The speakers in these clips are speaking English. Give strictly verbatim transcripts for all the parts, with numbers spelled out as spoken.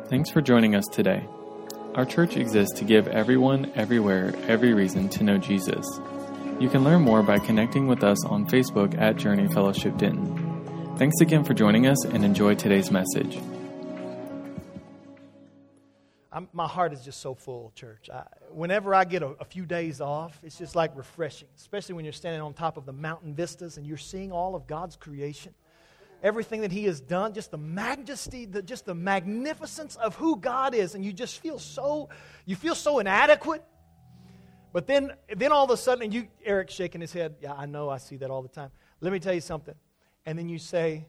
Thanks for joining us today. Our church exists to give everyone, everywhere, every reason to know Jesus. You can learn more by connecting with us on Facebook at Journey Fellowship Denton. Thanks again for joining us and enjoy today's message. I'm, my heart is just so full, church. I, whenever I get a, a few days off, it's just like refreshing, especially when you're standing on top of the mountain vistas and you're seeing all of God's creation. Everything that He has done, just the majesty, the, just the magnificence of who God is, and you just feel so, you feel so inadequate. But then, then all of a sudden, and you, Eric's shaking his head. Yeah, I know, I see that all the time. Let me tell you something. And then you say,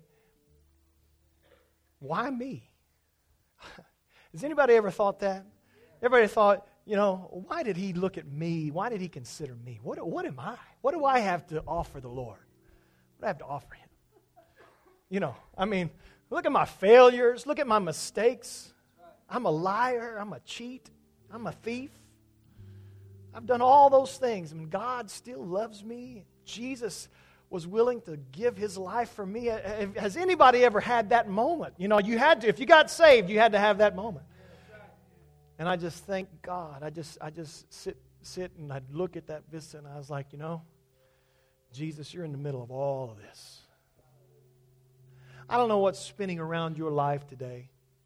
why me? Has anybody ever thought that? Everybody thought, you know, why did He look at me? Why did He consider me? What, what am I? What do I have to offer the Lord? What do I have to offer Him? You know, I mean, look at my failures. Look at my mistakes. I'm a liar. I'm a cheat. I'm a thief. I've done all those things, and God still loves me. Jesus was willing to give His life for me. Has anybody ever had that moment? You know, you had to. If you got saved, you had to have that moment. And I just thank God. I just, I just sit, sit, and I'd look at that vista, and I was like, you know, Jesus, you're in the middle of all of this. I don't know what's spinning around your life today.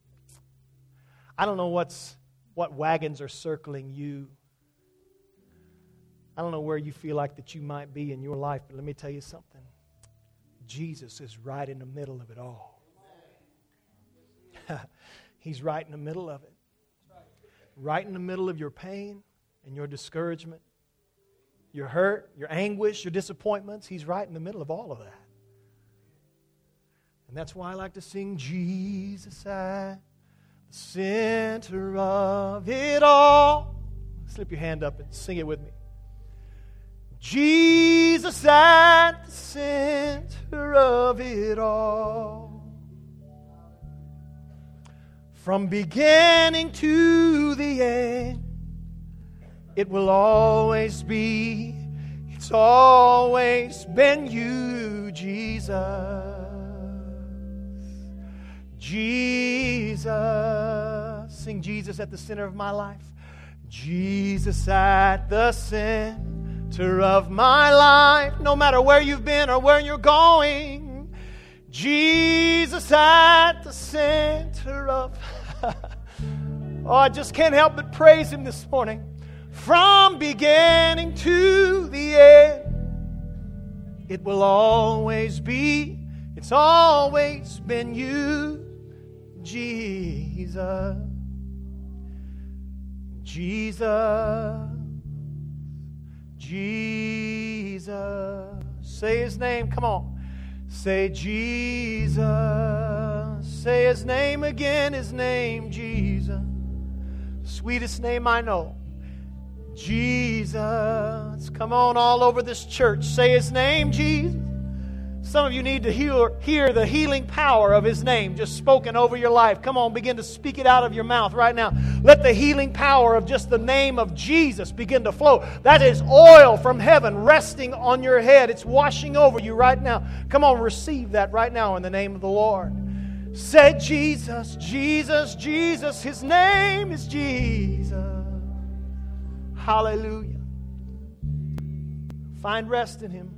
I don't know what's what wagons are circling you. I don't know where you feel like that you might be in your life, but let me tell you something. Jesus is right in the middle of it all. He's right in the middle of it. Right in the middle of your pain and your discouragement, your hurt, your anguish, your disappointments. He's right in the middle of all of that. And that's why I like to sing, Jesus at the center of it all. Slip your hand up and sing it with me. Jesus at the center of it all. From beginning to the end, it will always be, it's always been you, Jesus. Jesus, sing Jesus at the center of my life. Jesus at the center of my life. No matter where you've been or where you're going, Jesus at the center of... Oh, I just can't help but praise Him this morning. From beginning to the end, it will always be, it's always been you, Jesus, Jesus, Jesus. Say His name, come on. Say Jesus. Say His name again, His name, Jesus. Sweetest name I know. Jesus. Come on, all over this church. Say His name, Jesus. Some of you need to hear, hear the healing power of His name just spoken over your life. Come on, begin to speak it out of your mouth right now. Let the healing power of just the name of Jesus begin to flow. That is oil from heaven resting on your head. It's washing over you right now. Come on, receive that right now in the name of the Lord. Say Jesus, Jesus, Jesus. His name is Jesus. Hallelujah. Find rest in Him.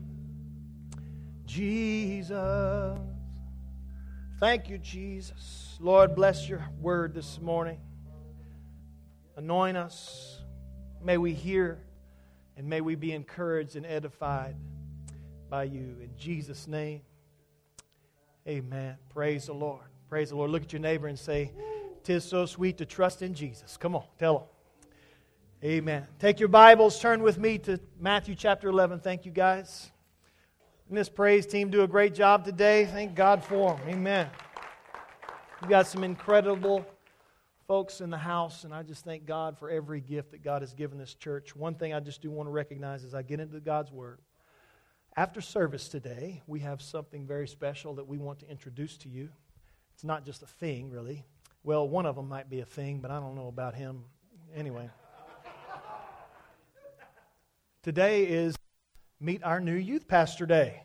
Jesus. Thank you, Jesus. Lord, bless your word this morning. Anoint us. May we hear and may we be encouraged and edified by you. In Jesus' name, amen. Praise the Lord. Praise the Lord. Look at your neighbor and say, "'Tis so sweet to trust in Jesus." Come on, tell him. Amen. Take your Bibles, turn with me to Matthew chapter eleven. Thank you, guys. And this praise team do a great job today. Thank God for them. Amen. We've got some incredible folks in the house, and I just thank God for every gift that God has given this church. One thing I just do want to recognize as I get into God's Word. After service today, we have something very special that we want to introduce to you. It's not just a thing, really. Well, one of them might be a thing, but I don't know about him. Anyway. Today is Meet Our New Youth Pastor Day.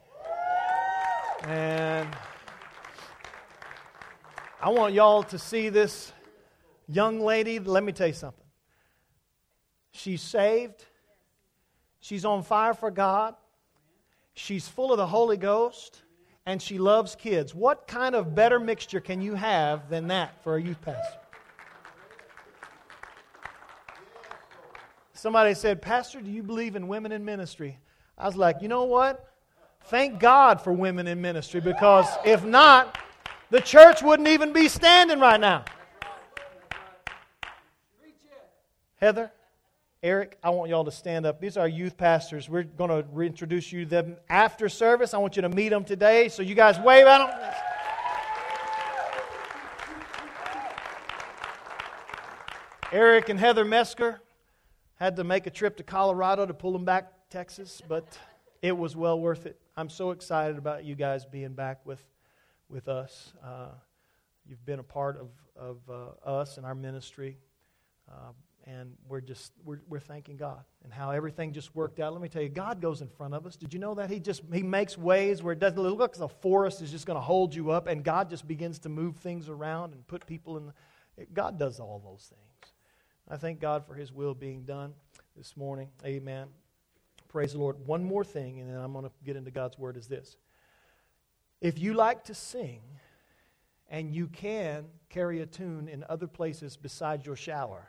And I want y'all to see this young lady, let me tell you something. She's saved. She's on fire for God. She's full of the Holy Ghost. And she loves kids. What kind of better mixture can you have than that for a youth pastor? Somebody said, Pastor, do you believe in women in ministry? I was like, you know what? Thank God for women in ministry, because if not, the church wouldn't even be standing right now. Heather, Eric, I want y'all to stand up. These are our youth pastors. We're going to reintroduce you to them after service. I want you to meet them today. So you guys wave at them. Eric and Heather Mesker had to make a trip to Colorado to pull them back to Texas, but it was well worth it. I'm so excited about you guys being back with, with us. Uh, you've been a part of, of uh, us and our ministry. Uh, And we're just, we're, we're thanking God and how everything just worked out. Let me tell you, God goes in front of us. Did you know that? He just, He makes ways where it doesn't look like a forest is just going to hold you up, and God just begins to move things around and put people in. The, God does all those things. I thank God for His will being done this morning. Amen. Praise the Lord. One more thing, and then I'm going to get into God's Word, is this. If you like to sing, and you can carry a tune in other places besides your shower,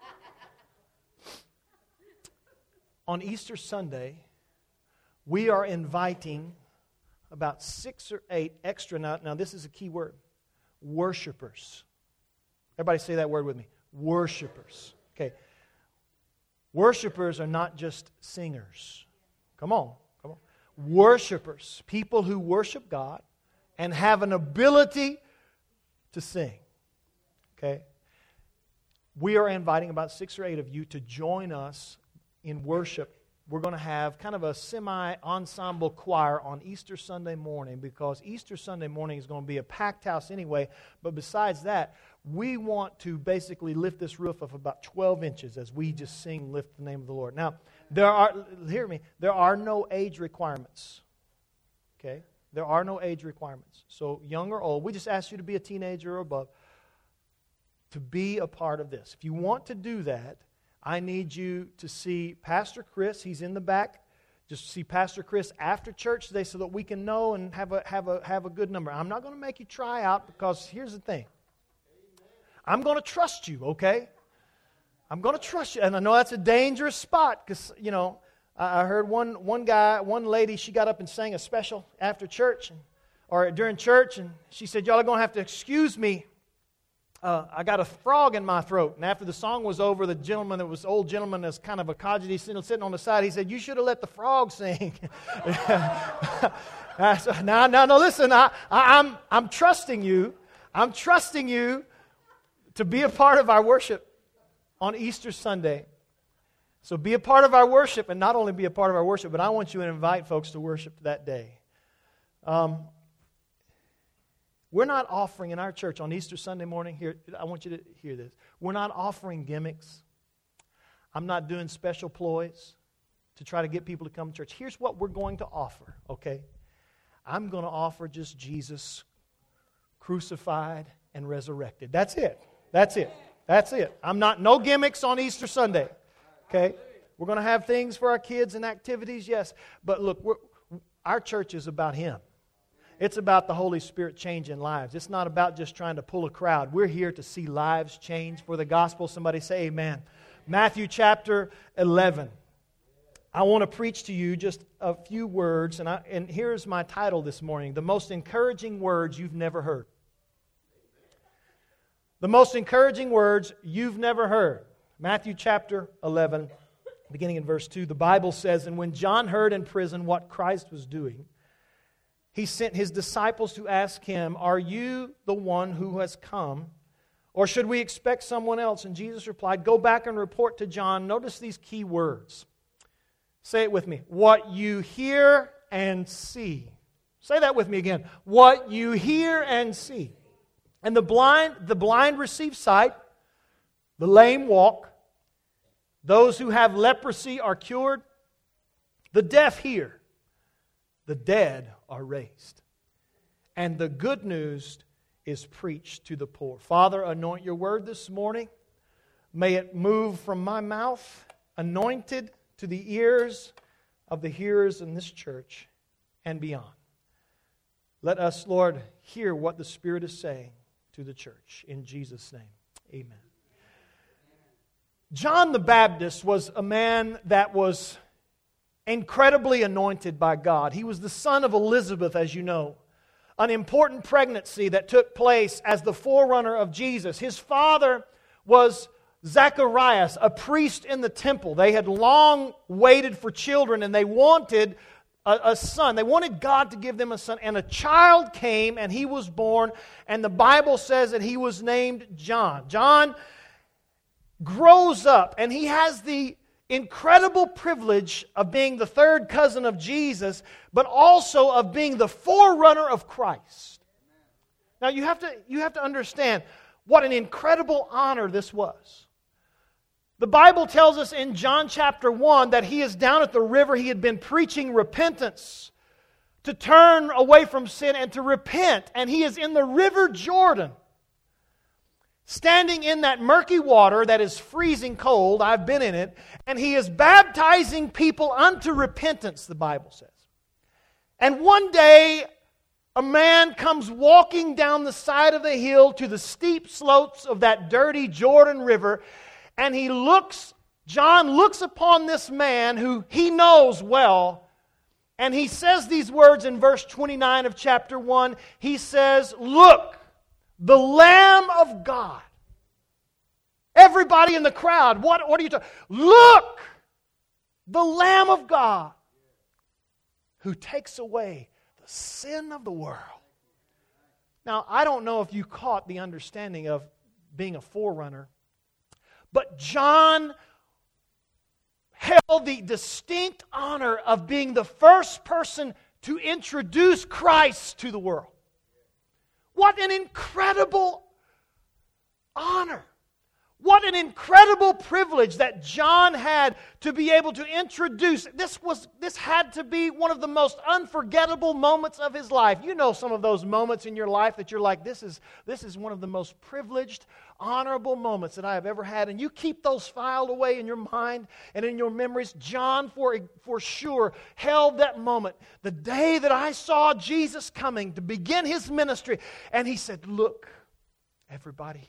on Easter Sunday, we are inviting about six or eight extra, now, now this is a key word, worshipers. Everybody say that word with me. Worshipers. Okay. Worshipers are not just singers. Come on. Come on. Worshipers. People who worship God and have an ability to sing. Okay. We are inviting about six or eight of you to join us in worship. We're going to have kind of a semi-ensemble choir on Easter Sunday morning, because Easter Sunday morning is going to be a packed house anyway. But besides that, we want to basically lift this roof of about twelve inches as we just sing, lift the name of the Lord. Now, there are, hear me, there are no age requirements. Okay? There are no age requirements. So young or old, we just ask you to be a teenager or above to be a part of this. If you want to do that, I need you to see Pastor Chris. He's in the back. Just see Pastor Chris after church today so that we can know and have a have a have a good number. I'm not going to make you try out, because here's the thing. I'm going to trust you, okay? I'm going to trust you. And I know that's a dangerous spot, because, you know, I heard one one guy, one lady, she got up and sang a special after church, and, or during church, and she said, y'all are going to have to excuse me. Uh, I got a frog in my throat. And after the song was over, the gentleman that was old gentleman that's kind of a codgety sitting on the side, he said, you should have let the frog sing. Said, no, no, no, listen, I, I, I'm, I'm trusting you. I'm trusting you to be a part of our worship on Easter Sunday. So be a part of our worship, and not only be a part of our worship, but I want you to invite folks to worship that day. Um, We're not offering in our church on Easter Sunday morning, here, I want you to hear this. We're not offering gimmicks. I'm not doing special ploys to try to get people to come to church. Here's what we're going to offer, okay? I'm going to offer just Jesus crucified and resurrected. That's it. That's it. That's it. I'm not, no gimmicks on Easter Sunday, okay? We're going to have things for our kids and activities, yes. But look, we're, our church is about Him. It's about the Holy Spirit changing lives. It's not about just trying to pull a crowd. We're here to see lives change for the gospel. Somebody say amen. Matthew chapter eleven. I want to preach to you just a few words, and, I, and here's my title this morning: The Most Encouraging Words You've Never Heard. The most encouraging words you've never heard. Matthew chapter eleven, beginning in verse two. The Bible says, and when John heard in prison what Christ was doing, he sent his disciples to ask him, are you the one who has come, or should we expect someone else? And Jesus replied, go back and report to John. Notice these key words. Say it with me. What you hear and see. Say that with me again. What you hear and see. And the blind, the blind receive sight, the lame walk, those who have leprosy are cured, the deaf hear, the dead are raised. And the good news is preached to the poor. Father, anoint your word this morning. May it move from my mouth, anointed to the ears of the hearers in this church and beyond. Let us, Lord, hear what the Spirit is saying to the church. In Jesus' name, amen. John the Baptist was a man that was incredibly anointed by God. He was the son of Elizabeth, as you know. An important pregnancy that took place as the forerunner of Jesus. His father was Zacharias, a priest in the temple. They had long waited for children and they wanted a, a son. They wanted God to give them a son. And a child came and he was born. And the Bible says that he was named John. John grows up and he has the incredible privilege of being the third cousin of Jesus, but also of being the forerunner of Christ. Now you have to, you have to understand what an incredible honor this was. The Bible tells us in John chapter one that he is down at the river. He had been preaching repentance, to turn away from sin and to repent. And he is in the river Jordan, standing in that murky water that is freezing cold. I've been in it. And he is baptizing people unto repentance, the Bible says. And one day, a man comes walking down the side of the hill to the steep slopes of that dirty Jordan River. And he looks, John looks upon this man who he knows well. And he says these words in verse twenty-nine of chapter one. He says, "Look, the Lamb of God." Everybody in the crowd, what, what are you talking? Look, the Lamb of God who takes away the sin of the world. Now, I don't know if you caught the understanding of being a forerunner, but John held the distinct honor of being the first person to introduce Christ to the world. What an incredible honor. What an incredible privilege that John had to be able to introduce. This was, this had to be one of the most unforgettable moments of his life. You know some of those moments in your life that you're like, this is, this is one of the most privileged, honorable moments that I have ever had. And you keep those filed away in your mind and in your memories. John, for, for sure, held that moment. The day that I saw Jesus coming to begin his ministry. And he said, "Look, everybody,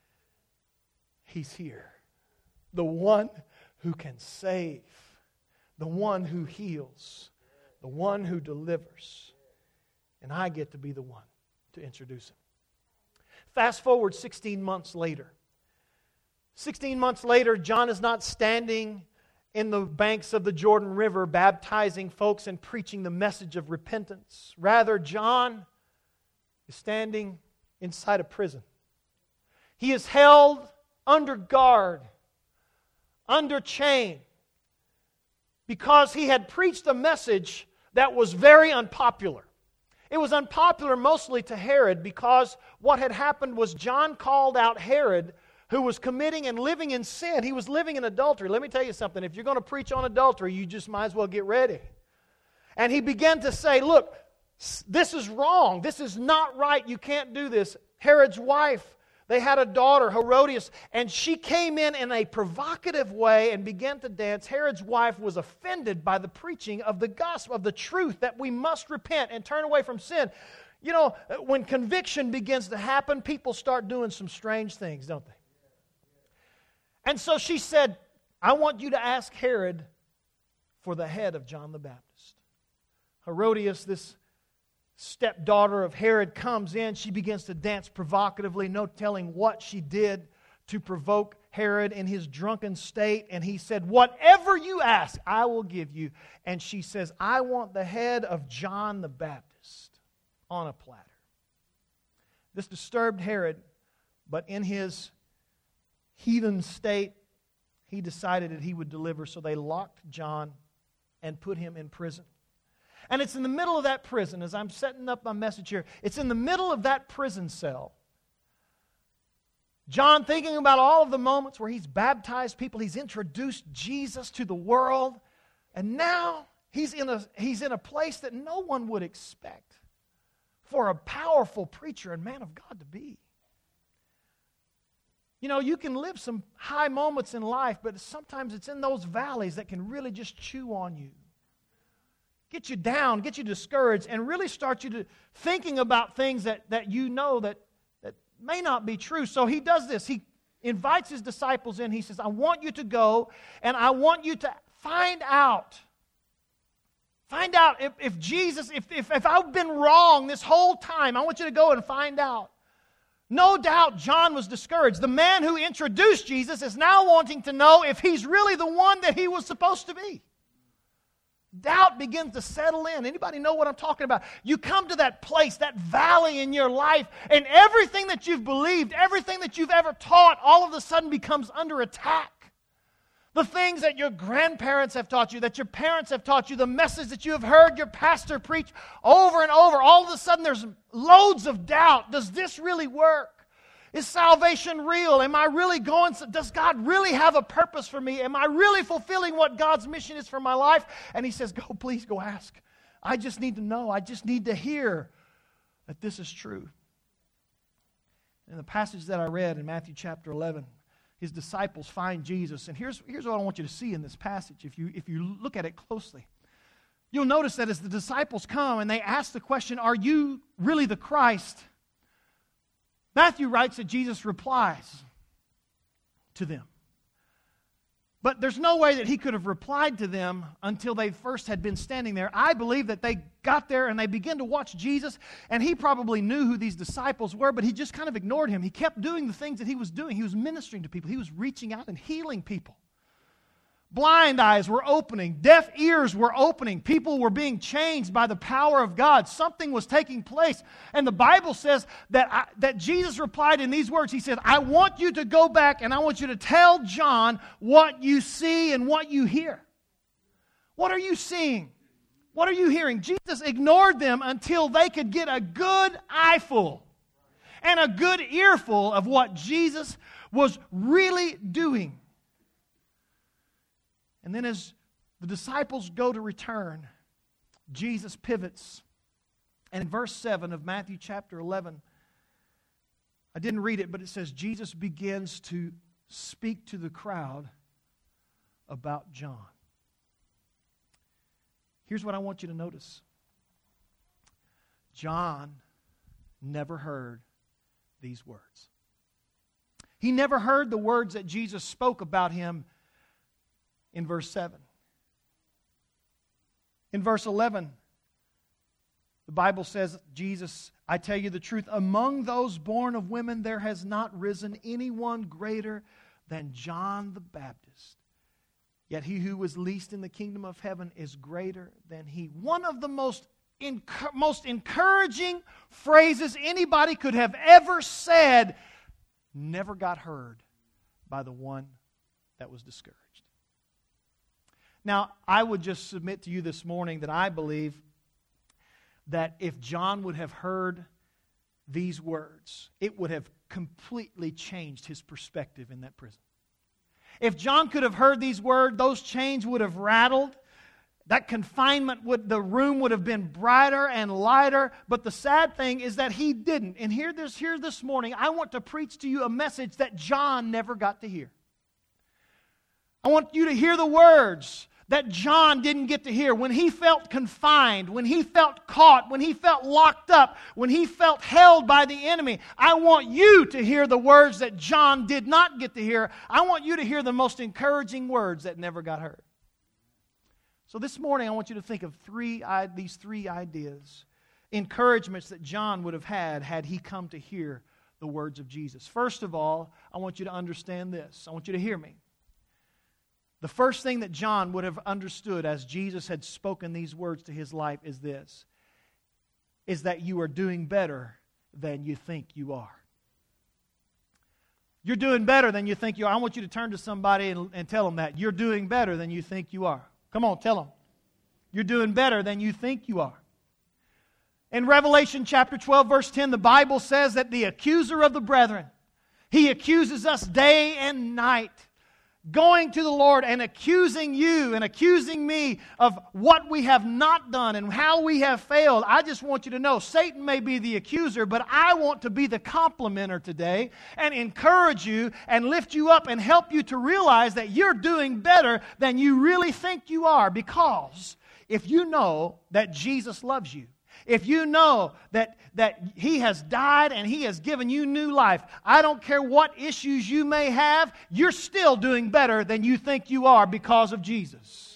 he's here. The one who can save. The one who heals. The one who delivers. And I get to be the one to introduce him." Fast forward sixteen months later. sixteen months later, John is not standing in the banks of the Jordan River baptizing folks and preaching the message of repentance. Rather, John is standing inside a prison. He is held under guard, under chain, because he had preached a message that was very unpopular. It was unpopular mostly to Herod because what had happened was John called out Herod, who was committing and living in sin. He was living in adultery. Let me tell you something. If you're going to preach on adultery, you just might as well get ready. And he began to say, "Look, this is wrong. This is not right. You can't do this." Herod's wife, they had a daughter, Herodias, and she came in in a provocative way and began to dance. Herod's wife was offended by the preaching of the gospel, of the truth that we must repent and turn away from sin. You know, when conviction begins to happen, people start doing some strange things, don't they? And so she said, "I want you to ask Herod for the head of John the Baptist." Herodias, this stepdaughter of Herod, comes in. She begins to dance provocatively, no telling what she did to provoke Herod in his drunken state. And he said, "Whatever you ask, I will give you." And she says, "I want the head of John the Baptist on a platter." This disturbed Herod, but in his heathen state, he decided that he would deliver. So they locked John and put him in prison. And it's in the middle of that prison, as I'm setting up my message here, it's in the middle of that prison cell. John, thinking about all of the moments where he's baptized people, he's introduced Jesus to the world, and now he's in a, he's in a place that no one would expect. for a powerful preacher and man of God to be. You know, you can live some high moments in life, but sometimes it's in those valleys that can really just chew on you. Get you down, get you discouraged, and really start you to thinking about things that, that you know that, that may not be true. So he does this. He invites his disciples in. He says, I want you to go, and I want you to find out. Find out if, if Jesus, if, if, if I've been wrong this whole time, I want you to go and find out. No doubt John was discouraged. The man who introduced Jesus is now wanting to know if he's really the one that he was supposed to be. Doubt begins to settle in. Anybody know what I'm talking about? You come to that place, that valley in your life, and everything that you've believed, everything that you've ever taught, all of a sudden becomes under attack. The things that your grandparents have taught you, that your parents have taught you, the message that you have heard your pastor preach over and over, all of a sudden there's loads of doubt. Does this really work? Is salvation real? Am I really going? Does God really have a purpose for me? Am I really fulfilling what God's mission is for my life? And he says, go, please go ask. I just need to know. I just need to hear that this is true. In the passage that I read in Matthew chapter eleven, his disciples find Jesus. And here's, here's what I want you to see in this passage. If you, if you look at it closely, you'll notice that as the disciples come and they ask the question, are you really the Christ? Matthew writes that Jesus replies to them. But there's no way that he could have replied to them until they first had been standing there. I believe that they got there and they began to watch Jesus, and he probably knew who these disciples were, but he just kind of ignored him. He kept doing the things that he was doing. He was ministering to people. He was reaching out and healing people. Blind eyes were opening. Deaf ears were opening. People were being changed by the power of God. Something was taking place. And the Bible says that, I, that Jesus replied in these words. He said, I want you to go back and I want you to tell John what you see and what you hear. What are you seeing? What are you hearing? Jesus ignored them until they could get a good eyeful and a good earful of what Jesus was really doing. And then as the disciples go to return, Jesus pivots. And in verse seven of Matthew chapter eleven, I didn't read it, but it says Jesus begins to speak to the crowd about John. Here's what I want you to notice. John never heard these words. He never heard the words that Jesus spoke about him in verse seven. In verse eleven, the Bible says, Jesus, I tell you the truth, among those born of women there has not risen anyone greater than John the Baptist. Yet he who was least in the kingdom of heaven is greater than he. One of the most, enc- most encouraging phrases anybody could have ever said never got heard by the one that was discouraged. Now, I would just submit to you this morning that I believe that if John would have heard these words, it would have completely changed his perspective in that prison. If John could have heard these words, those chains would have rattled. That confinement, would, the room would have been brighter and lighter. But the sad thing is that he didn't. And here this, here this morning, I want to preach to you a message that John never got to hear. I want you to hear the words that John didn't get to hear. When he felt confined, when he felt caught, when he felt locked up, when he felt held by the enemy, I want you to hear the words that John did not get to hear. I want you to hear the most encouraging words that never got heard. So this morning I want you to think of three these three ideas, encouragements that John would have had had he come to hear the words of Jesus. First of all, I want you to understand this. I want you to hear me. The first thing that John would have understood as Jesus had spoken these words to his life is this, is that you are doing better than you think you are. You're doing better than you think you are. I want you to turn to somebody and, and tell them that. You're doing better than you think you are. Come on, tell them. You're doing better than you think you are. In Revelation chapter twelve, verse ten, the Bible says that the accuser of the brethren, he accuses us day and night. going to the Lord and accusing you and accusing me of what we have not done and how we have failed, I just want you to know Satan may be the accuser, but I want to be the complimenter today and encourage you and lift you up and help you to realize that you're doing better than you really think you are, because if you know that Jesus loves you, if you know that, that He has died and He has given you new life, I don't care what issues you may have, you're still doing better than you think you are because of Jesus.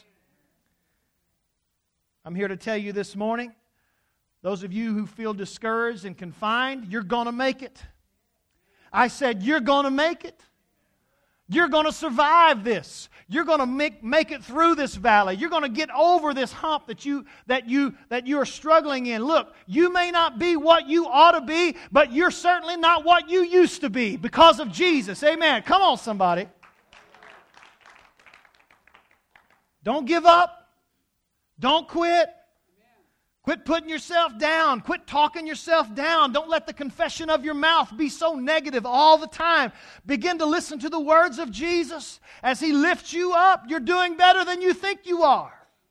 I'm here to tell you this morning, those of you who feel discouraged and confined, you're going to make it. I said, you're going to make it. You're going to survive this. You're going to make, make it through this valley. You're going to get over this hump that you that you that you're struggling in. Look, you may not be what you ought to be, but you're certainly not what you used to be because of Jesus. Amen. Come on, somebody. Don't give up. Don't quit. Quit putting yourself down. Quit talking yourself down. Don't let the confession of your mouth be so negative all the time. Begin to listen to the words of Jesus as He lifts you up. You're doing better than you think you are.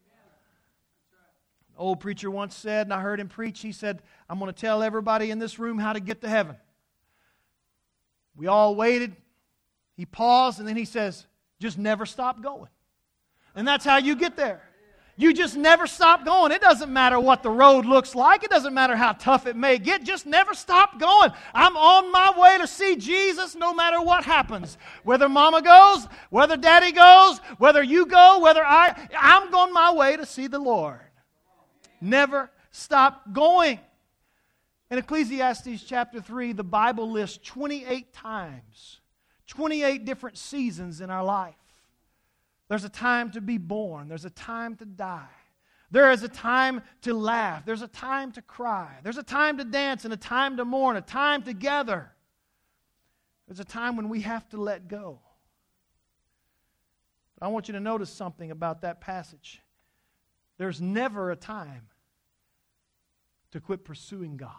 An old preacher once said, and I heard him preach, he said, I'm going to tell everybody in this room how to get to heaven. We all waited. He paused, and then he says, just never stop going. And that's how you get there. You just never stop going. It doesn't matter what the road looks like. It doesn't matter how tough it may get. Just never stop going. I'm on my way to see Jesus no matter what happens. Whether Mama goes, whether Daddy goes, whether you go, whether I... I'm on my way to see the Lord. Never stop going. In Ecclesiastes chapter three, the Bible lists twenty-eight times, twenty-eight different seasons in our life. There's a time to be born. There's a time to die. There is a time to laugh. There's a time to cry. There's a time to dance and a time to mourn, a time to gather. There's a time when we have to let go. But I want you to notice something about that passage. There's never a time to quit pursuing God.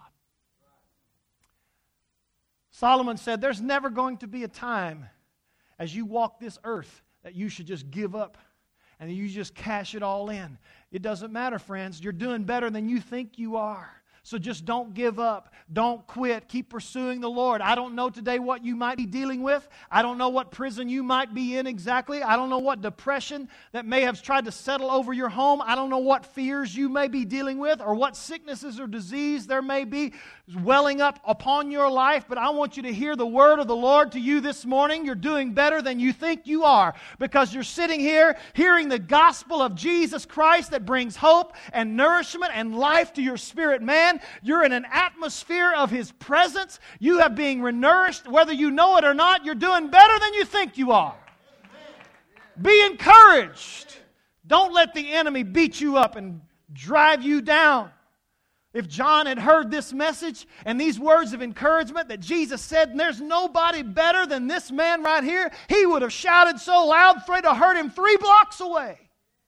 Solomon said, there's never going to be a time as you walk this earth that you should just give up and you just cash it all in. It doesn't matter, friends. You're doing better than you think you are. So just don't give up. Don't quit. Keep pursuing the Lord. I don't know today what you might be dealing with. I don't know what prison you might be in exactly. I don't know what depression that may have tried to settle over your home. I don't know what fears you may be dealing with or what sicknesses or disease there may be welling up upon your life. But I want you to hear the word of the Lord to you this morning. You're doing better than you think you are because you're sitting here hearing the gospel of Jesus Christ that brings hope and nourishment and life to your spirit, man. You're in an atmosphere of His presence. You are being renourished. Whether you know it or not, you're doing better than you think you are. Be encouraged. Don't let the enemy beat you up and drive you down. If John had heard this message and these words of encouragement that Jesus said, and there's nobody better than this man right here, he would have shouted so loud, afraid to hurt him three blocks away.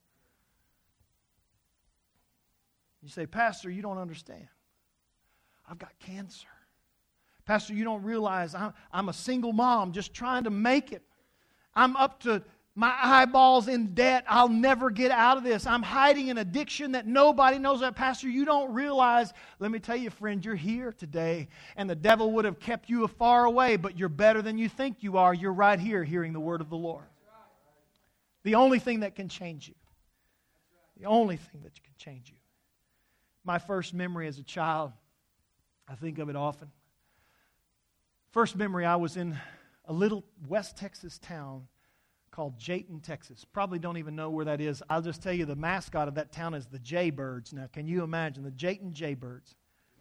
You say, Pastor, you don't understand. I've got cancer. Pastor, you don't realize I'm, I'm a single mom just trying to make it. I'm up to my eyeballs in debt. I'll never get out of this. I'm hiding an addiction that nobody knows about. Pastor, you don't realize. Let me tell you, friend, you're here today. And the devil would have kept you far away, but you're better than you think you are. You're right here hearing the word of the Lord. The only thing that can change you. The only thing that can change you. My first memory as a child, I think of it often. First memory, I was in a little West Texas town called Jayton, Texas. Probably don't even know where that is. I'll just tell you the mascot of that town is the Jaybirds. Now, can you imagine the Jayton Jaybirds?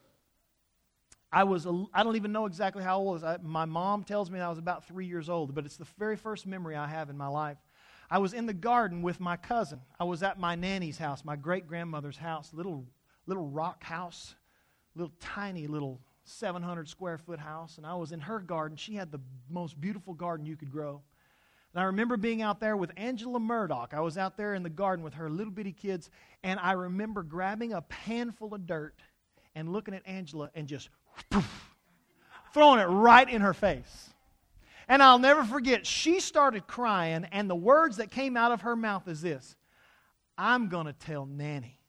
I was, a, I don't even know exactly how old I was. I, my mom tells me I was about three years old, but it's the very first memory I have in my life. I was in the garden with my cousin. I was at my nanny's house, my great-grandmother's house, little, little rock house. Little tiny little seven hundred square foot house, and I was in her garden. She had the most beautiful garden you could grow. And I remember being out there with Angela Murdoch. I was out there in the garden with her little bitty kids, and I remember grabbing a handful of dirt and looking at Angela and just poof, throwing it right in her face. And I'll never forget, she started crying, and the words that came out of her mouth is this: I'm going to tell Nanny.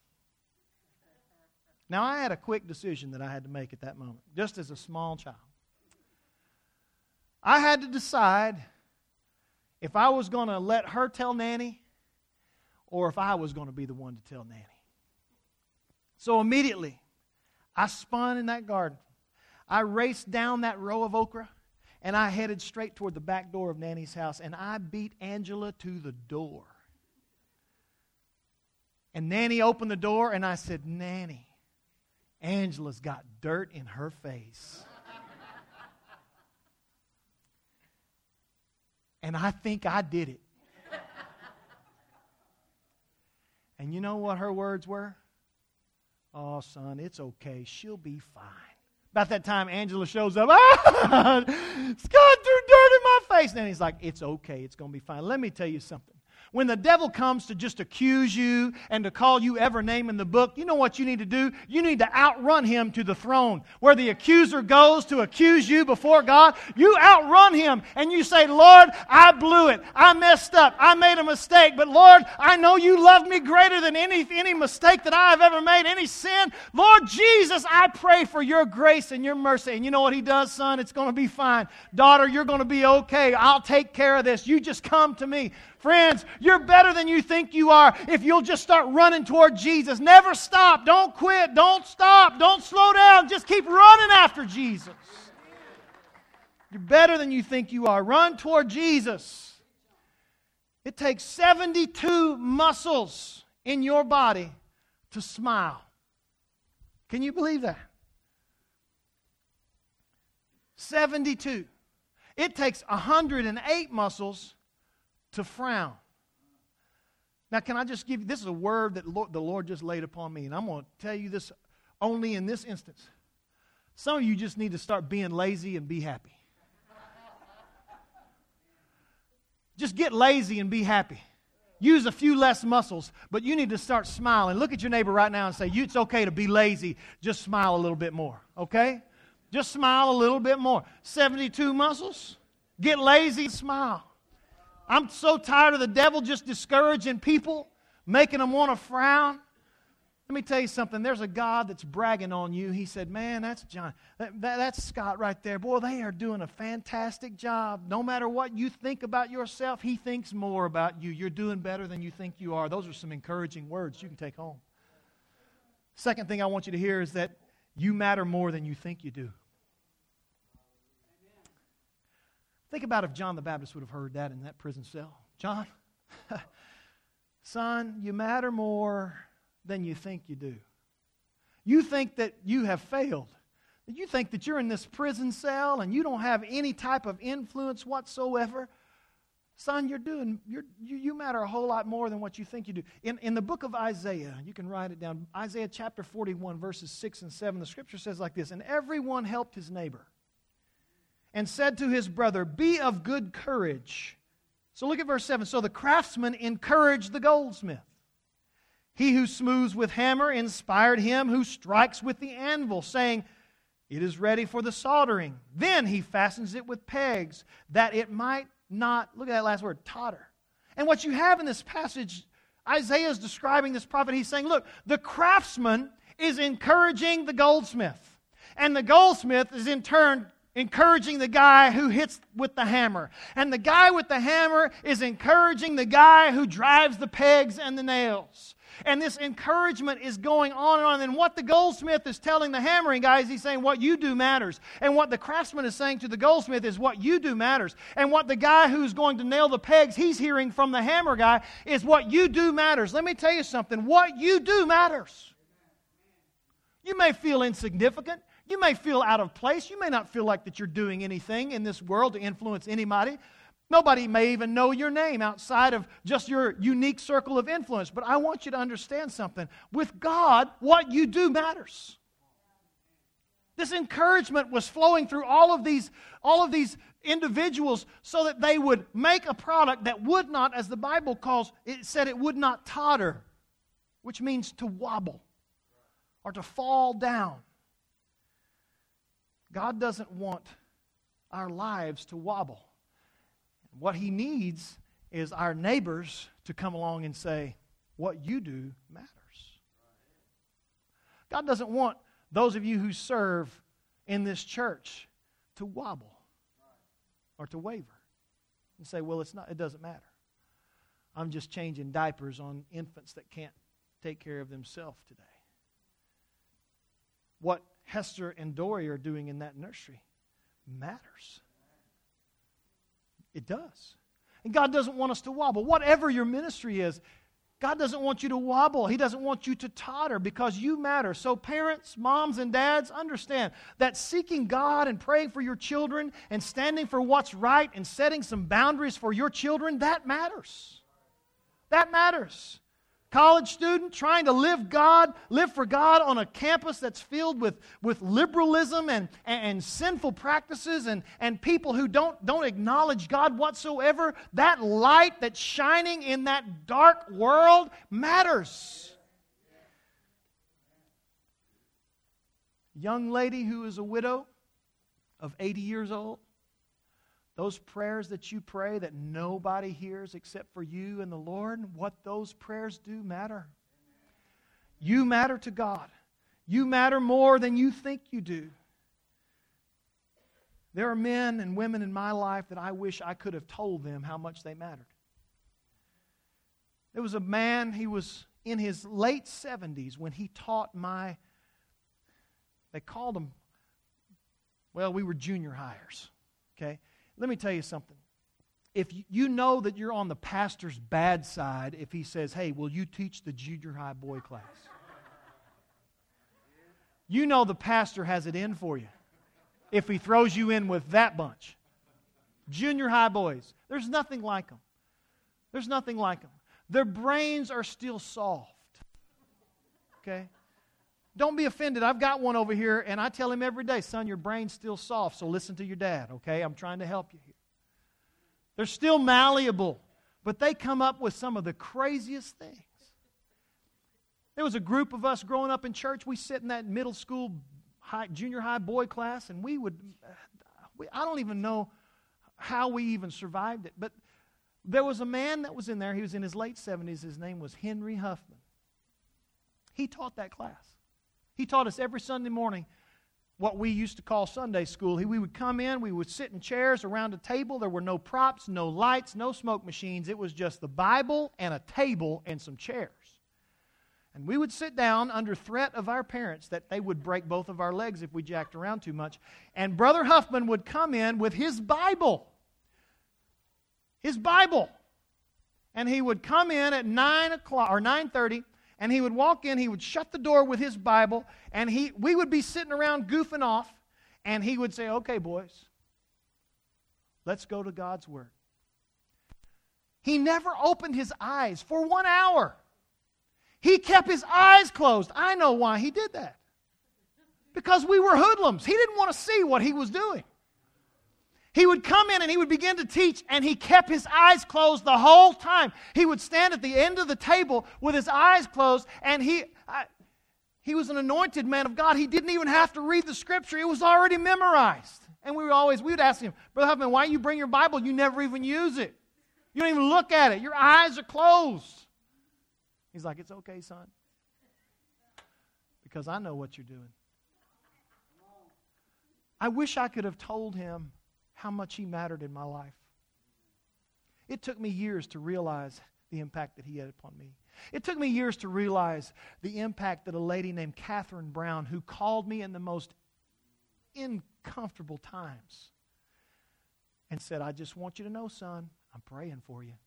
Now, I had a quick decision that I had to make at that moment, just as a small child. I had to decide if I was going to let her tell Nanny or if I was going to be the one to tell Nanny. So immediately, I spun in that garden. I raced down that row of okra, and I headed straight toward the back door of Nanny's house, and I beat Angela to the door. And Nanny opened the door, and I said, Nanny, Angela's got dirt in her face. And I think I did it. And you know what her words were? Oh, son, it's okay. She'll be fine. About that time, Angela shows up. Ah, Scott threw dirt in my face. And he's like, it's okay. It's going to be fine. Let me tell you something. When the devil comes to just accuse you and to call you every name in the book, you know what you need to do? You need to outrun him to the throne. Where the accuser goes to accuse you before God, you outrun him and you say, Lord, I blew it. I messed up. I made a mistake. But Lord, I know you love me greater than any, any mistake that I have ever made, any sin. Lord Jesus, I pray for your grace and your mercy. And you know what he does, son? It's going to be fine. Daughter, you're going to be okay. I'll take care of this. You just come to me. Friends, you're better than you think you are if you'll just start running toward Jesus. Never stop. Don't quit. Don't stop. Don't slow down. Just keep running after Jesus. You're better than you think you are. Run toward Jesus. It takes seventy-two muscles in your body to smile. Can you believe that? seventy-two. It takes one hundred eight muscles to frown. Now, can I just give you, this is a word that Lord, the Lord just laid upon me, and I'm going to tell you this only in this instance. Some of you just need to start being lazy and be happy. Just get lazy and be happy. Use a few less muscles, but you need to start smiling. Look at your neighbor right now and say, it's okay to be lazy. Just smile a little bit more, okay? Just smile a little bit more. seventy-two muscles. Get lazy and smile. I'm so tired of the devil just discouraging people, making them want to frown. Let me tell you something. There's a God that's bragging on you. He said, man, that's John. That, that, that's Scott right there. Boy, they are doing a fantastic job. No matter what you think about yourself, he thinks more about you. You're doing better than you think you are. Those are some encouraging words you can take home. Second thing I want you to hear is that you matter more than you think you do. Think about if John the Baptist would have heard that in that prison cell. John, son, you matter more than you think you do. You think that you have failed. You think that you're in this prison cell and you don't have any type of influence whatsoever. Son, you're doing, you're, you, you matter a whole lot more than what you think you do. In, in the book of Isaiah, you can write it down, Isaiah chapter forty-one, verses six and seven, the scripture says like this, and everyone helped his neighbor and said to his brother, be of good courage. So look at verse seven. So the craftsman encouraged the goldsmith. He who smooths with hammer inspired him who strikes with the anvil, saying, it is ready for the soldering. Then he fastens it with pegs, that it might not, look at that last word, totter. And what you have in this passage, Isaiah is describing this prophet. He's saying, look, the craftsman is encouraging the goldsmith. And the goldsmith is in turn encouraging the guy who hits with the hammer. And the guy with the hammer is encouraging the guy who drives the pegs and the nails. And this encouragement is going on and on. And what the goldsmith is telling the hammering guy is he's saying what you do matters. And what the craftsman is saying to the goldsmith is what you do matters. And what the guy who's going to nail the pegs, he's hearing from the hammer guy, is what you do matters. Let me tell you something. What you do matters. You may feel insignificant. You may feel out of place. You may not feel like that you're doing anything in this world to influence anybody. Nobody may even know your name outside of just your unique circle of influence. But I want you to understand something. With God, what you do matters. This encouragement was flowing through all of these, all of these individuals so that they would make a product that would not, as the Bible calls, it said it would not totter, which means to wobble or to fall down. God doesn't want our lives to wobble. What He needs is our neighbors to come along and say, what you do matters. God doesn't want those of you who serve in this church to wobble or to waver and say, well, it's not, it doesn't matter. I'm just changing diapers on infants that can't take care of themselves today. What Hester and Dory are doing in that nursery matters. It does. And God doesn't want us to wobble. Whatever your ministry is, God doesn't want you to wobble. He doesn't want you to totter because you matter. So parents, moms, and dads, understand that seeking God and praying for your children and standing for what's right and setting some boundaries for your children, that matters. That matters. College student trying to live God, live for God on a campus that's filled with, with liberalism and, and, and sinful practices and, and people who don't, don't acknowledge God whatsoever, that light that's shining in that dark world matters. Young lady who is a widow of eighty years old, those prayers that you pray that nobody hears except for you and the Lord, what those prayers do matter. You matter to God. You matter more than you think you do. There are men and women in my life that I wish I could have told them how much they mattered. There was a man, he was in his late seventies when he taught my, they called them, well, we were junior hires, okay? Let me tell you something. If you know that you're on the pastor's bad side if he says, hey, will you teach the junior high boy class? You know the pastor has it in for you if he throws you in with that bunch. Junior high boys. There's nothing like them. There's nothing like them. Their brains are still soft. Okay? Don't be offended. I've got one over here, and I tell him every day, son, your brain's still soft, so listen to your dad, okay? I'm trying to help you here. They're still malleable, but they come up with some of the craziest things. There was a group of us growing up in church. We sit in that middle school, high, junior high boy class, and we would, we, I don't even know how we even survived it, but there was a man that was in there. He was in his late seventies. His name was Henry Huffman. He taught that class. He taught us every Sunday morning what we used to call Sunday school. He, we would come in, we would sit in chairs around a table. There were no props, no lights, no smoke machines. It was just the Bible and a table and some chairs. And we would sit down under threat of our parents that they would break both of our legs if we jacked around too much. And Brother Huffman would come in with his Bible. His Bible. And he would come in at nine o'clock or nine thirty. And he would walk in, he would shut the door with his Bible, and he we would be sitting around goofing off, and he would say, okay, boys, let's go to God's Word. He never opened his eyes for one hour. He kept his eyes closed. I know why he did that. Because we were hoodlums. He didn't want to see what he was doing. He would come in and he would begin to teach, and he kept his eyes closed the whole time. He would stand at the end of the table with his eyes closed, and he I, he was an anointed man of God. He didn't even have to read the Scripture. It was already memorized. And we would always, we would ask him, Brother Huffman, why you bring your Bible? You never even use it. You don't even look at it. Your eyes are closed. He's like, it's okay, son, because I know what you're doing. I wish I could have told him how much he mattered in my life. It took me years to realize the impact that he had upon me. It took me years to realize the impact that a lady named Catherine Brown, who called me in the most uncomfortable times and said, I just want you to know, son, I'm praying for you.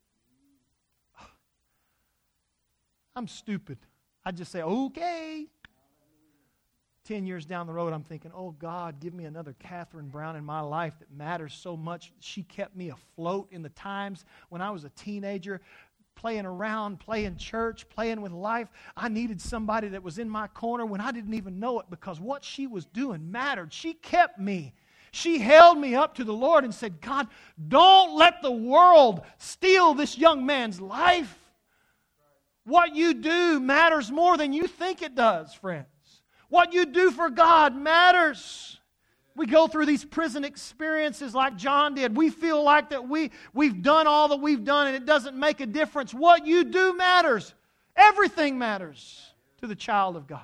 I'm stupid. I just say, okay. Ten years down the road, I'm thinking, oh, God, give me another Catherine Brown in my life that matters so much. She kept me afloat in the times when I was a teenager, playing around, playing church, playing with life. I needed somebody that was in my corner when I didn't even know it, because what she was doing mattered. She kept me. She held me up to the Lord and said, God, don't let the world steal this young man's life. What you do matters more than you think it does, friends. What you do for God matters. We go through these prison experiences like John did. We feel like that we, we've done all that we've done and it doesn't make a difference. What you do matters. Everything matters to the child of God.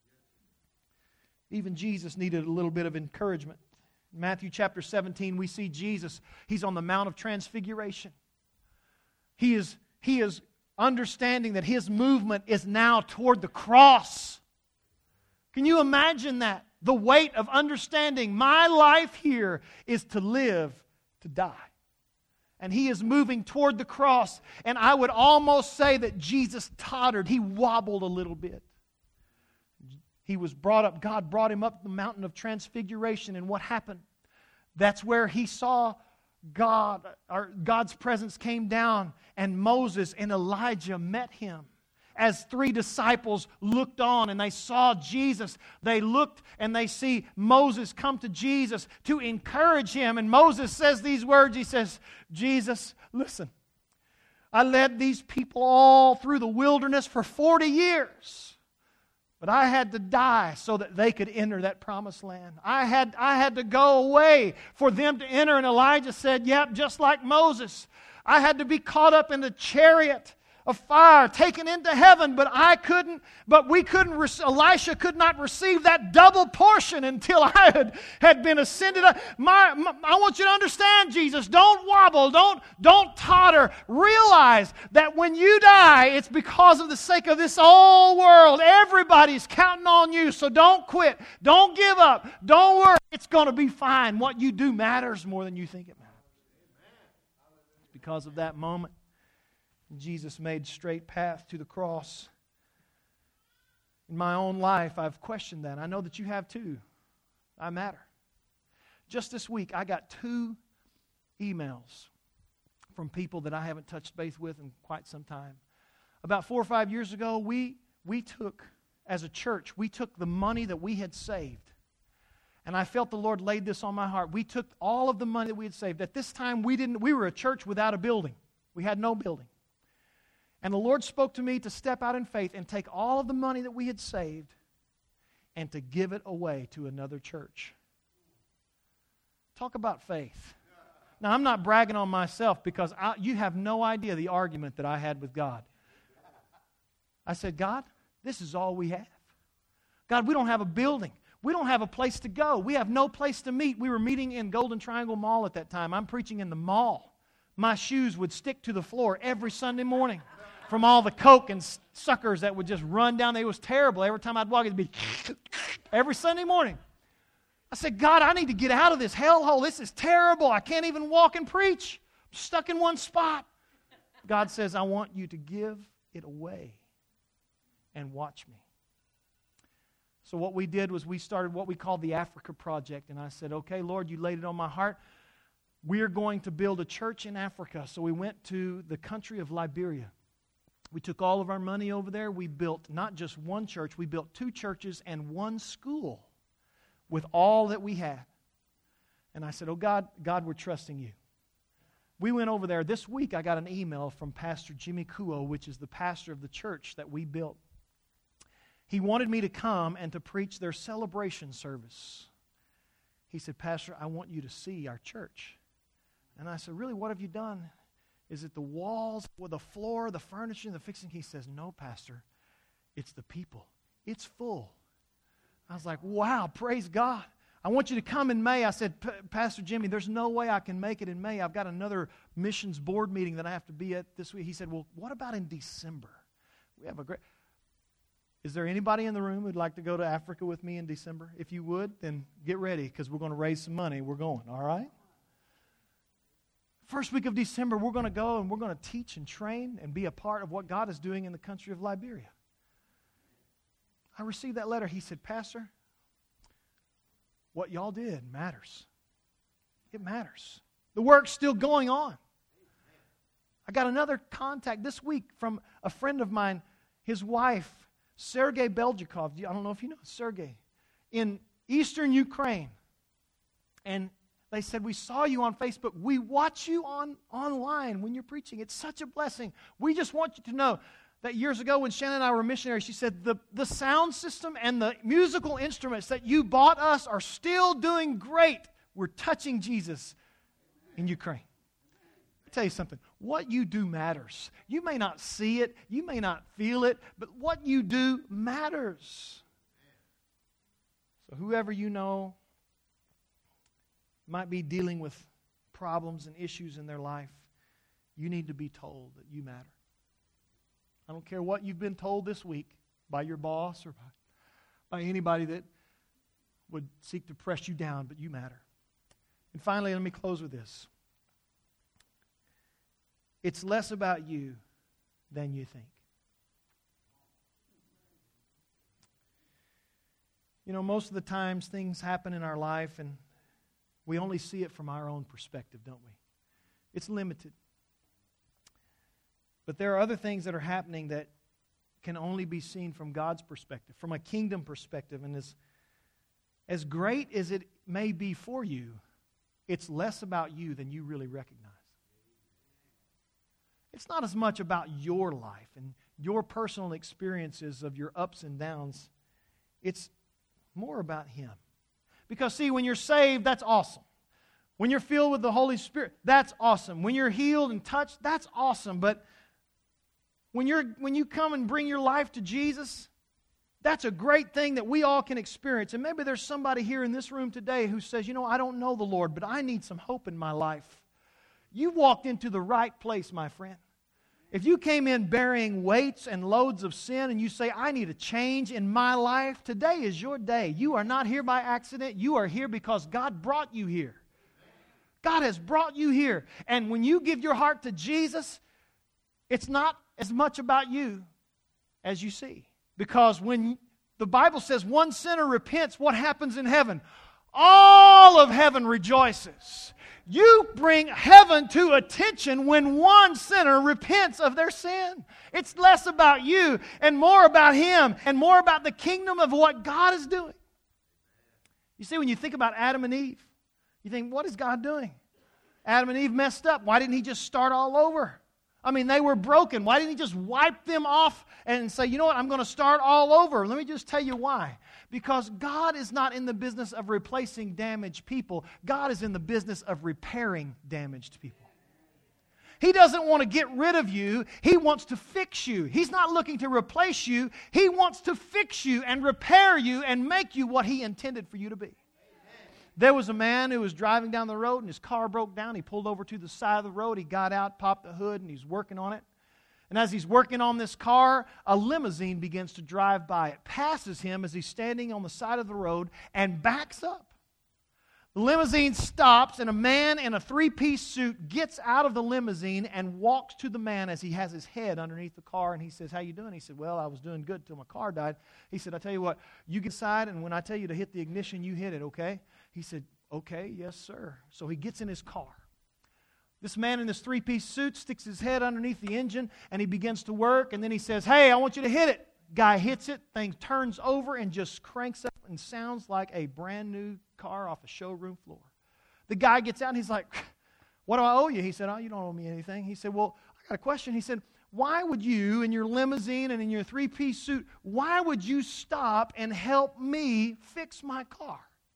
Even Jesus needed a little bit of encouragement. In Matthew chapter seventeen, we see Jesus. He's on the Mount of Transfiguration. He is, he is understanding that his movement is now toward the cross. Can you imagine that? The weight of understanding my life here is to live, to die. And he is moving toward the cross. And I would almost say that Jesus tottered. He wobbled a little bit. He was brought up, God brought him up the mountain of transfiguration. And what happened? That's where he saw God, or God's presence came down, and Moses and Elijah met him. As three disciples looked on and they saw Jesus, they looked and they see Moses come to Jesus to encourage him. And Moses says these words. He says, Jesus, listen, I led these people all through the wilderness for forty years. But I had to die so that they could enter that promised land. I had, I had to go away for them to enter. And Elijah said, yep, just like Moses. I had to be caught up in the chariot of fire, taken into heaven, but I couldn't, but we couldn't, Elisha could not receive that double portion until I had, had been ascended up. My, my, I want you to understand, Jesus, don't wobble, don't, don't totter. Realize that when you die, it's because of the sake of this whole world. Everybody's counting on you, so don't quit. Don't give up. Don't worry. It's going to be fine. What you do matters more than you think it matters. It's because of that moment Jesus made straight path to the cross. In my own life, I've questioned that. I know that you have too. I matter. Just this week, I got two emails from people that I haven't touched base with in quite some time. About four or five years ago, we, we took, as a church, we took the money that we had saved. And I felt the Lord laid this on my heart. We took all of the money that we had saved. At this time, we didn't. We were a church without a building. We had no building. And the Lord spoke to me to step out in faith and take all of the money that we had saved and to give it away to another church. Talk about faith. Now, I'm not bragging on myself because I, you have no idea the argument that I had with God. I said, God, this is all we have. God, we don't have a building. We don't have a place to go. We have no place to meet. We were meeting in Golden Triangle Mall at that time. I'm preaching in the mall. My shoes would stick to the floor every Sunday morning from all the coke and suckers that would just run down. It was terrible. Every time I'd walk, it'd be every Sunday morning. I said, God, I need to get out of this hellhole. This is terrible. I can't even walk and preach. I'm stuck in one spot. God says, I want you to give it away and watch me. So what we did was we started what we called the Africa Project. And I said, okay, Lord, you laid it on my heart. We're going to build a church in Africa. So we went to the country of Liberia. We took all of our money over there. We built not just one church, we built two churches and one school with all that we had. And I said, oh God, God, we're trusting you. We went over there. This week I got an email from Pastor Jimmy Kuo, which is the pastor of the church that we built. He wanted me to come and to preach their celebration service. He said, Pastor, I want you to see our church. And I said, really, what have you done? Is it the walls, or the floor, the furnishing, the fixing? He says, no, Pastor, it's the people. It's full. I was like, wow, praise God. I want you to come in May. I said, Pastor Jimmy, there's no way I can make it in May. I've got another missions board meeting that I have to be at this week. He said, well, what about in December? We have a great... Is there anybody in the room who'd like to go to Africa with me in December? If you would, then get ready because we're going to raise some money. We're going, all right? First week of December, we're going to go and we're going to teach and train and be a part of what God is doing in the country of Liberia. I received that letter. He said, Pastor, what y'all did matters. It matters. The work's still going on. I got another contact this week from a friend of mine, his wife, Sergei Beljikov. I don't know if you know Sergei. In eastern Ukraine. And they said, we saw you on Facebook. We watch you on online when you're preaching. It's such a blessing. We just want you to know that years ago when Shannon and I were missionaries, she said, the, the sound system and the musical instruments that you bought us are still doing great. We're touching Jesus in Ukraine. I'll tell you something. What you do matters. You may not see it, you may not feel it, but what you do matters. So whoever you know might be dealing with problems and issues in their life, you need to be told that you matter. I don't care what you've been told this week by your boss or by, by anybody that would seek to press you down, but you matter. And finally, let me close with this. It's less about you than you think. You know, most of the times things happen in our life and we only see it from our own perspective, don't we? It's limited. But there are other things that are happening that can only be seen from God's perspective, from a kingdom perspective. And as, as great as it may be for you, it's less about you than you really recognize. It's not as much about your life and your personal experiences of your ups and downs. It's more about Him. Because, see, when you're saved, that's awesome. When you're filled with the Holy Spirit, that's awesome. When you're healed and touched, that's awesome. But when you're when you come and bring your life to Jesus, that's a great thing that we all can experience. And maybe there's somebody here in this room today who says, you know, I don't know the Lord, but I need some hope in my life. You walked into the right place, my friend. If you came in bearing weights and loads of sin and you say, I need a change in my life, today is your day. You are not here by accident. You are here because God brought you here. God has brought you here. And when you give your heart to Jesus, it's not as much about you as you see. Because when the Bible says one sinner repents, what happens in heaven? All of heaven rejoices. You bring heaven to attention when one sinner repents of their sin. It's less about you and more about Him and more about the kingdom of what God is doing. You see, when you think about Adam and Eve, you think, what is God doing? Adam and Eve messed up. Why didn't He just start all over? I mean, they were broken. Why didn't He just wipe them off and say, you know what, I'm going to start all over? Let me just tell you why. Because God is not in the business of replacing damaged people. God is in the business of repairing damaged people. He doesn't want to get rid of you. He wants to fix you. He's not looking to replace you. He wants to fix you and repair you and make you what He intended for you to be. There was a man who was driving down the road and his car broke down. He pulled over to the side of the road. He got out, popped the hood, and he's working on it. And as he's working on this car, a limousine begins to drive by. It passes him as he's standing on the side of the road and backs up. The limousine stops, and a man in a three-piece suit gets out of the limousine and walks to the man as he has his head underneath the car. And he says, how you doing? He said, well, I was doing good until my car died. He said, I tell you what, you get inside, and when I tell you to hit the ignition, you hit it, okay? He said, okay, yes, sir. So he gets in his car. This man in this three-piece suit sticks his head underneath the engine, and he begins to work, and then he says, hey, I want you to hit it. Guy hits it, thing turns over and just cranks up and sounds like a brand new car off a showroom floor. The guy gets out, and he's like, what do I owe you? He said, oh, you don't owe me anything. He said, well, I got a question. He said, why would you, in your limousine and in your three-piece suit, why would you stop and help me fix my car?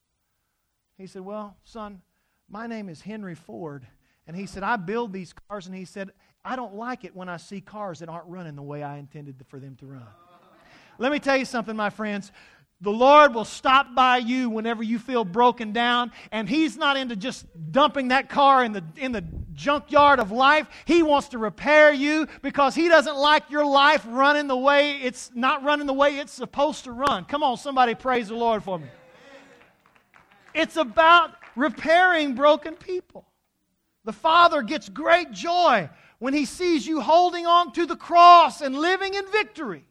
He said, well, son, my name is Henry Ford. And he said, I build these cars. And he said, I don't like it when I see cars that aren't running the way I intended for them to run. Let me tell you something, my friends. The Lord will stop by you whenever you feel broken down. And He's not into just dumping that car in the, in the junkyard of life. He wants to repair you because He doesn't like your life running the way it's not running the way it's supposed to run. Come on, somebody praise the Lord for me. It's about repairing broken people. The Father gets great joy when He sees you holding on to the cross and living in victory.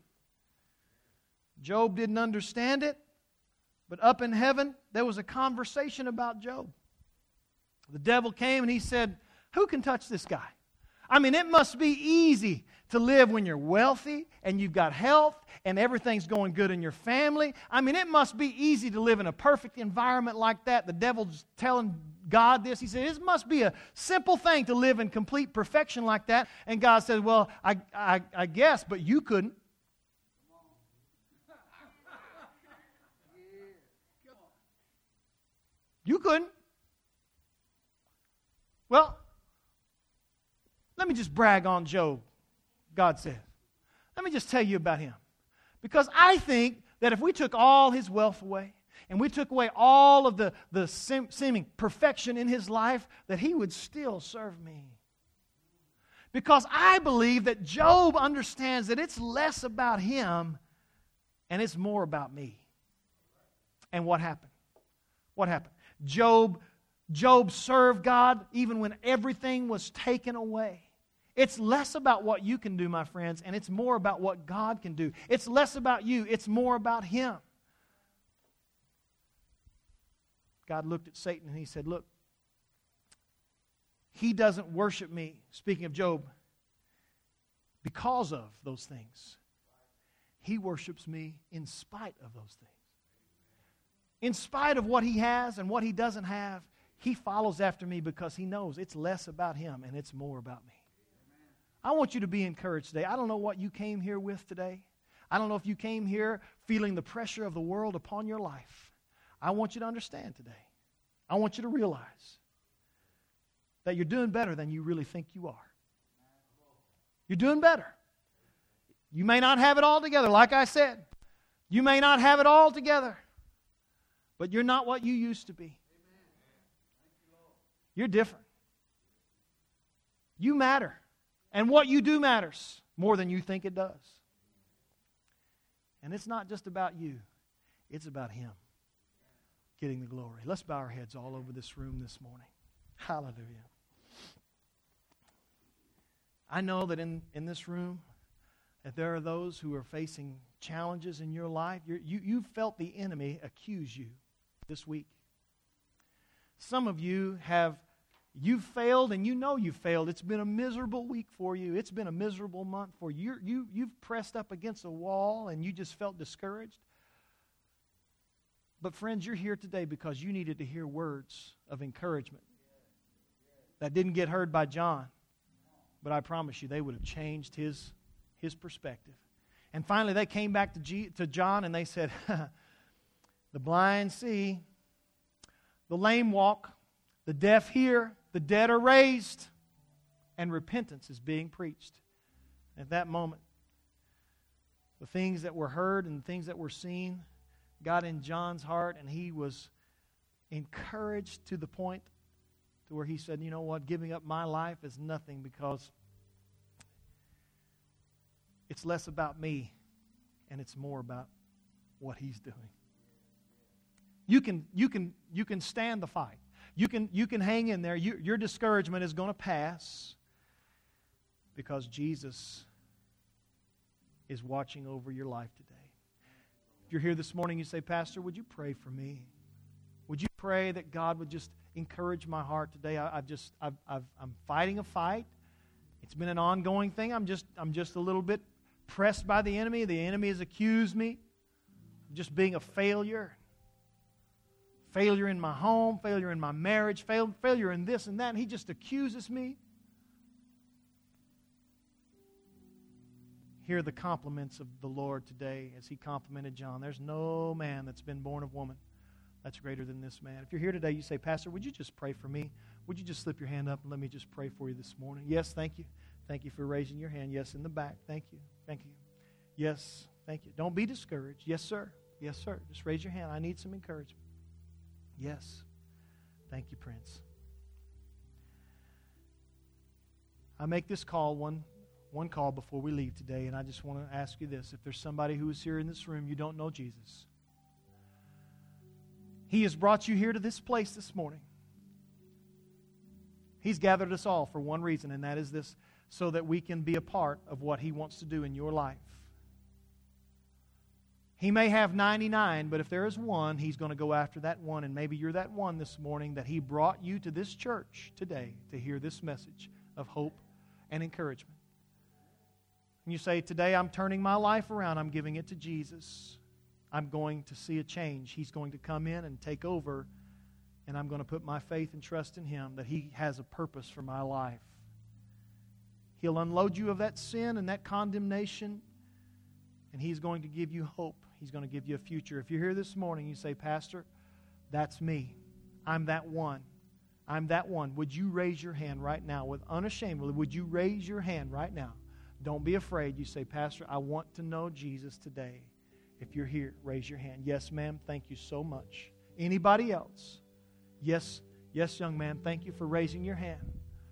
Job didn't understand it, but up in heaven, there was a conversation about Job. The devil came and he said, who can touch this guy? I mean, it must be easy to live when you're wealthy and you've got health and everything's going good in your family. I mean, it must be easy to live in a perfect environment like that. The devil's telling God this. He said, it must be a simple thing to live in complete perfection like that. And God says, well, I, I, I guess, but you couldn't. You couldn't. Well, let me just brag on Job, God said. Let me just tell you about him. Because I think that if we took all his wealth away, and we took away all of the, the seem, seeming perfection in his life, that he would still serve me. Because I believe that Job understands that it's less about him and it's more about me. And what happened? What happened? Job, Job served God even when everything was taken away. It's less about what you can do, my friends, and it's more about what God can do. It's less about you, it's more about Him. God looked at Satan and He said, look, he doesn't worship me, speaking of Job, because of those things. He worships me in spite of those things. In spite of what he has and what he doesn't have, he follows after me because he knows it's less about him and it's more about me. I want you to be encouraged today. I don't know what you came here with today. I don't know if you came here feeling the pressure of the world upon your life. I want you to understand today. I want you to realize that you're doing better than you really think you are. You're doing better. You may not have it all together, like I said. You may not have it all together. But you're not what you used to be. You're different. You matter. And what you do matters more than you think it does. And it's not just about you. It's about Him getting the glory. Let's bow our heads all over this room this morning. Hallelujah. I know that in, in this room, that there are those who are facing challenges in your life. You're, you, you've felt the enemy accuse you this week. Some of you have, you've failed and you know you've failed. It's been a miserable week for you. It's been a miserable month for you. You're, you you've pressed up against a wall and you just felt discouraged. But friends, you're here today because you needed to hear words of encouragement that didn't get heard by John. But I promise you, they would have changed his, his perspective. And finally, they came back to, G, to John and they said, the blind see, the lame walk, the deaf hear, the dead are raised, and repentance is being preached. At that moment, the things that were heard and the things that were seen got in John's heart, and he was encouraged to the point to where he said, you know what, giving up my life is nothing because it's less about me and it's more about what He's doing. You can, you can, you can stand the fight. You can, you can hang in there. You, your discouragement is going to pass because Jesus is watching over your life today. If you're here this morning, you say, Pastor, would you pray for me? Would you pray that God would just encourage my heart today? I, I've just, I've, I've, I'm fighting a fight. It's been an ongoing thing. I'm just, I'm just a little bit pressed by the enemy. The enemy has accused me of just being a failure. Failure in my home, failure in my marriage, fail, failure in this and that. And he just accuses me. Hear the compliments of the Lord today as He complimented John. There's no man that's been born of woman that's greater than this man. If you're here today, you say, Pastor, would you just pray for me? Would you just slip your hand up and let me just pray for you this morning? Yes, thank you. Thank you for raising your hand. Yes, in the back. Thank you. Thank you. Yes, thank you. Don't be discouraged. Yes, sir. Yes, sir. Just raise your hand. I need some encouragement. Yes. Thank you, Prince. I make this call, one, one call before we leave today, and I just want to ask you this. If there's somebody who is here in this room, you don't know Jesus. He has brought you here to this place this morning. He's gathered us all for one reason, and that is this, so that we can be a part of what He wants to do in your life. He may have ninety-nine, but if there is one, He's going to go after that one. And maybe you're that one this morning that He brought you to this church today to hear this message of hope and encouragement. And you say, today I'm turning my life around. I'm giving it to Jesus. I'm going to see a change. He's going to come in and take over, and I'm going to put my faith and trust in Him that He has a purpose for my life. He'll unload you of that sin and that condemnation, and He's going to give you hope. He's going to give you a future. If you're here this morning, you say, Pastor, that's me. I'm that one. I'm that one. Would you raise your hand right now with unashamedly? Would you raise your hand right now? Don't be afraid. You say, Pastor, I want to know Jesus today. If you're here, raise your hand. Yes, ma'am. Thank you so much. Anybody else? Yes, yes, young man. Thank you for raising your hand.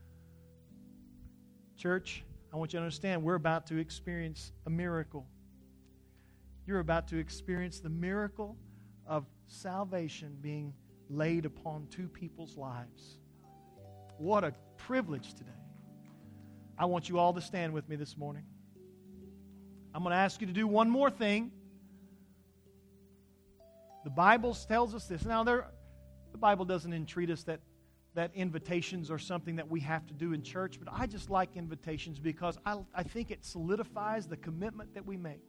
Church, I want you to understand we're about to experience a miracle. You're about to experience the miracle of salvation being laid upon two people's lives. What a privilege today. I want you all to stand with me this morning. I'm going to ask you to do one more thing. The Bible tells us this. Now, there, the Bible doesn't entreat us that, that invitations are something that we have to do in church, but I just like invitations because I, I think it solidifies the commitment that we make.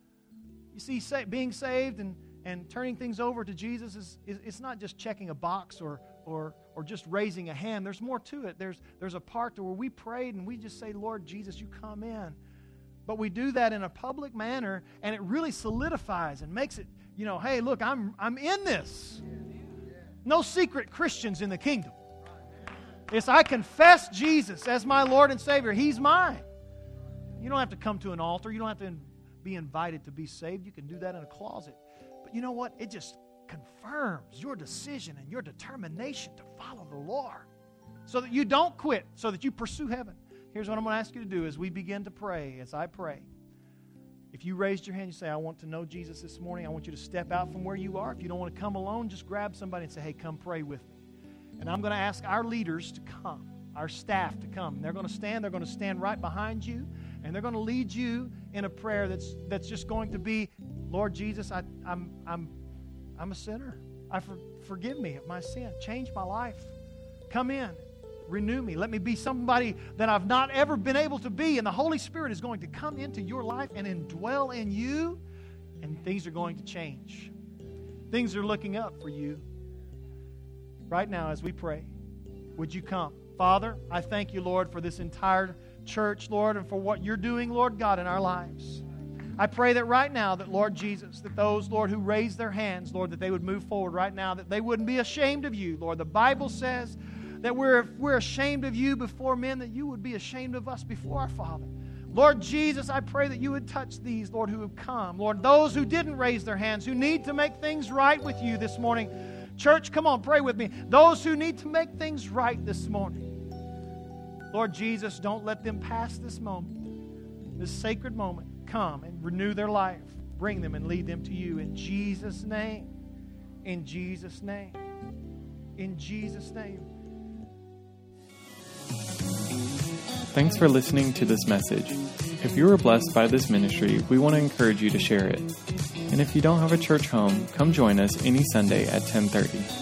You see, say, being saved and, and turning things over to Jesus is, is it's not just checking a box or or or just raising a hand. There's more to it. There's there's a part where we prayed and we just say, Lord Jesus, you come in. But we do that in a public manner, and it really solidifies and makes it, you know, hey, look, I'm I'm in this. No secret Christians in the kingdom. It's I confess Jesus as my Lord and Savior. He's mine. You don't have to come to an altar. You don't have to be invited to be saved. You can do that in a closet. But you know what? It just confirms your decision and your determination to follow the Lord so that you don't quit, so that you pursue heaven. Here's what I'm going to ask you to do as we begin to pray, as I pray. If you raised your hand, you say, I want to know Jesus this morning, I want you to step out from where you are. If you don't want to come alone, just grab somebody and say, hey, come pray with me. And I'm going to ask our leaders to come, our staff to come. And they're going to stand. They're going to stand right behind you, and they're going to lead you in a prayer that's that's just going to be, Lord Jesus, I, I'm I'm I'm a sinner. I for, forgive me of my sin. Change my life. Come in. Renew me. Let me be somebody that I've not ever been able to be. And the Holy Spirit is going to come into your life and indwell in you, and things are going to change. Things are looking up for you. Right now, as we pray, would you come? Father, I thank you, Lord, for this entire church, Lord, and for what you're doing, Lord God, in our lives. I pray that right now, that Lord Jesus, that those, Lord, who raise their hands, Lord, that they would move forward right now, that they wouldn't be ashamed of you, Lord. The Bible says that we're, if we're ashamed of you before men, that you would be ashamed of us before our Father. Lord Jesus, I pray that you would touch these, Lord, who have come. Lord, those who didn't raise their hands, who need to make things right with you this morning. Church, come on, pray with me. Those who need to make things right this morning. Lord Jesus, don't let them pass this moment, this sacred moment. Come and renew their life. Bring them and lead them to you in Jesus' name. In Jesus' name. In Jesus' name. Thanks for listening to this message. If you were blessed by this ministry, we want to encourage you to share it. And if you don't have a church home, come join us any Sunday at ten thirty.